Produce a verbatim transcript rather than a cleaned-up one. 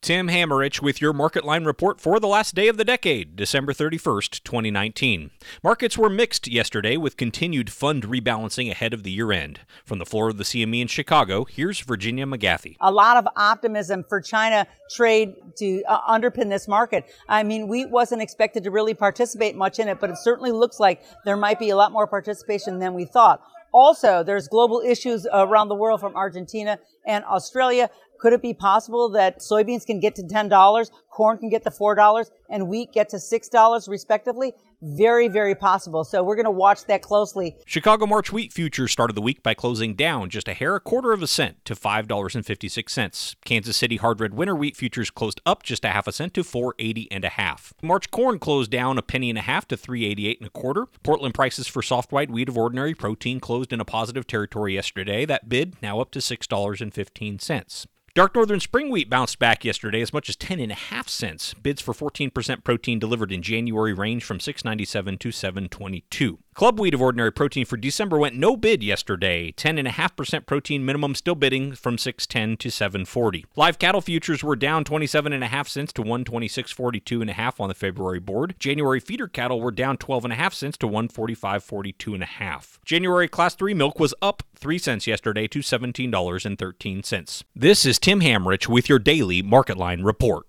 Tim Hammerich with your Market Line report for the last day of the decade, December thirty-first, twenty nineteen. Markets were mixed yesterday with continued fund rebalancing ahead of the year end. From the floor of the C M E in Chicago, here's Virginia McGathey. A lot of optimism for China trade to uh, underpin this market. I mean, wheat wasn't expected to really participate much in it, but it certainly looks like there might be a lot more participation than we thought. Also, there's global issues around the world from Argentina and Australia. Could it be possible that soybeans can get to ten dollars, corn can get to four dollars, and wheat get to six dollars respectively? Very, very possible. So we're going to watch that closely. Chicago March wheat futures started the week by closing down just a hair a quarter of a cent to five dollars and fifty-six cents. Kansas City hard red winter wheat futures closed up just a half a cent to four eighty and a half. March corn closed down a penny and a half to three eighty-eight and a quarter. Portland prices for soft white wheat of ordinary protein closed in a positive territory yesterday. That bid now up to six dollars and fifteen cents. Dark Northern Spring Wheat bounced back yesterday as much as ten and a half cents. Bids for fourteen percent protein delivered in January range from six ninety-seven to seven twenty-two. Club Wheat of ordinary protein for December went no bid yesterday. ten and a half percent protein minimum still bidding from six ten to seven forty. Live cattle futures were down twenty-seven and a half cents to one twenty-six forty-two and a half on the February board. January feeder cattle were down twelve and a half cents to one forty-five forty-two and a half. January class three milk was up three cents yesterday to seventeen dollars and thirteen cents. This is Tim Hammerich with your daily Market Line report.